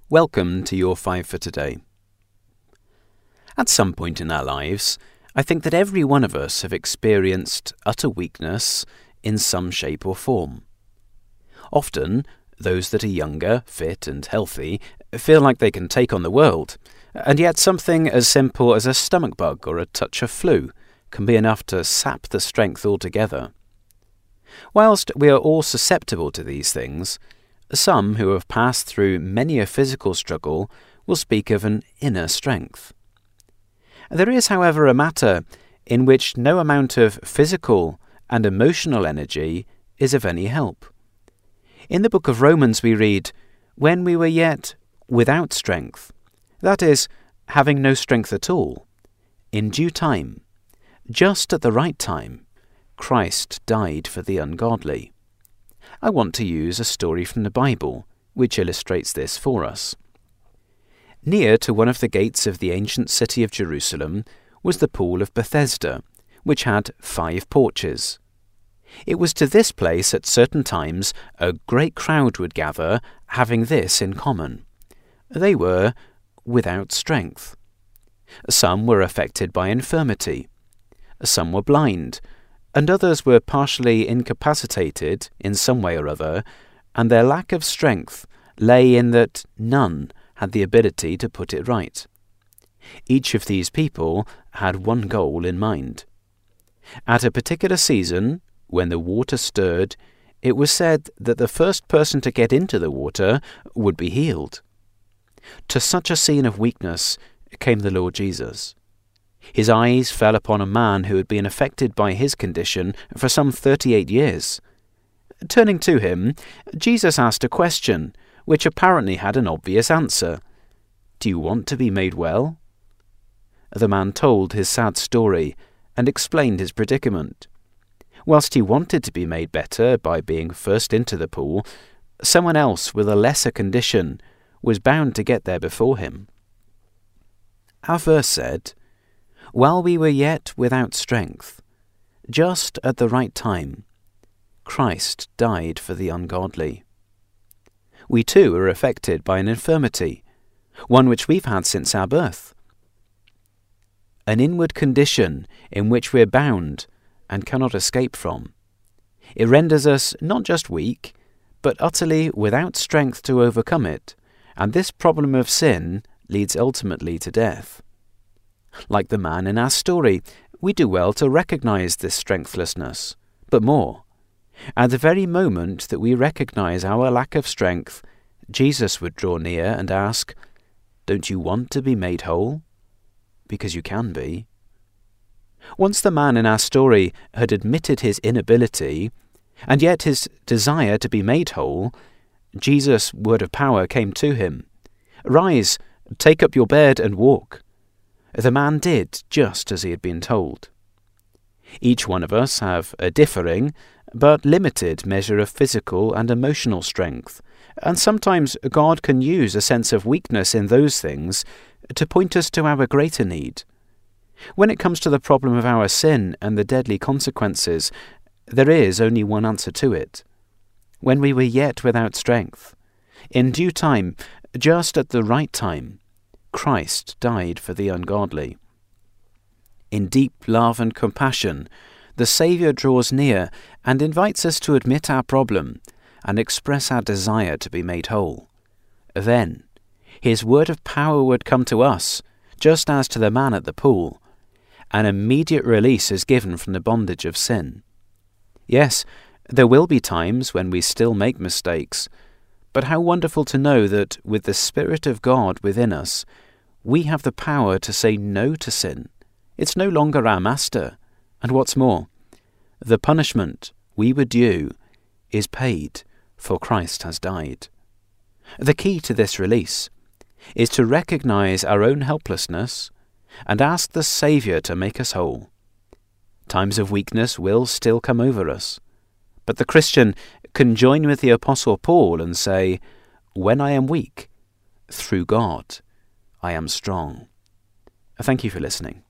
Welcome to your 5 for today. At some point in our lives, I think that every one of us have experienced utter weakness in some shape or form. Often, those that are younger, fit and healthy feel like they can take on the world, and yet something as simple as a stomach bug or a touch of flu can be enough to sap the strength altogether. Whilst we are all susceptible to these things, some who have passed through many a physical struggle will speak of an inner strength. There is, however, a matter in which no amount of physical and emotional energy is of any help. In the book of Romans we read, "When we were yet without strength," that is, having no strength at all, "in due time, just at the right time, Christ died for the ungodly." I want to use a story from the Bible which illustrates this for us. Near to one of the gates of the ancient city of Jerusalem was the pool of Bethesda, which had 5 porches. It was to this place at certain times a great crowd would gather, having this in common. They were without strength. Some were affected by infirmity. Some were blind, and others were partially incapacitated in some way or other, and their lack of strength lay in that none had the ability to put it right. Each of these people had one goal in mind. At a particular season, when the water stirred, it was said that the first person to get into the water would be healed. To such a scene of weakness came the Lord Jesus. His eyes fell upon a man who had been affected by his condition for some 38 years. Turning to him, Jesus asked a question, which apparently had an obvious answer. "Do you want to be made well?" The man told his sad story and explained his predicament. Whilst he wanted to be made better by being first into the pool, someone else with a lesser condition was bound to get there before him. Our verse said, "While we were yet without strength, just at the right time, Christ died for the ungodly." We too are affected by an infirmity, one which we've had since our birth. An inward condition in which we're bound and cannot escape from. It renders us not just weak, but utterly without strength to overcome it, and this problem of sin leads ultimately to death. Like the man in our story, we do well to recognize this strengthlessness, but more. At the very moment that we recognize our lack of strength, Jesus would draw near and ask, "Don't you want to be made whole?" Because you can be. Once the man in our story had admitted his inability, and yet his desire to be made whole, Jesus' word of power came to him. "Rise, take up your bed and walk." The man did just as he had been told. Each one of us have a differing, but limited measure of physical and emotional strength, and sometimes God can use a sense of weakness in those things to point us to our greater need. When it comes to the problem of our sin and the deadly consequences, there is only one answer to it. When we were yet without strength, in due time, just at the right time, Christ died for the ungodly. In deep love and compassion, the Saviour draws near and invites us to admit our problem and express our desire to be made whole. Then, His word of power would come to us, just as to the man at the pool. An immediate release is given from the bondage of sin. Yes, there will be times when we still make mistakes, but how wonderful to know that with the Spirit of God within us, we have the power to say no to sin. It's no longer our master. And what's more, the punishment we were due is paid, for Christ has died. The key to this release is to recognize our own helplessness and ask the Saviour to make us whole. Times of weakness will still come over us, but the Christian can join with the Apostle Paul and say, "When I am weak, through God, I am strong." Thank you for listening.